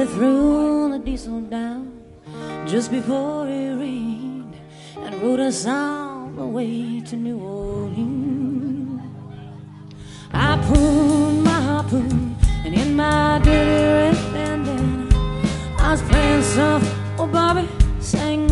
They threw the diesel down just before it rained and rode us all the way to New Orleans. I pulled my harpoon and in my dirty red bandana I was playing soft, oh Bobby sang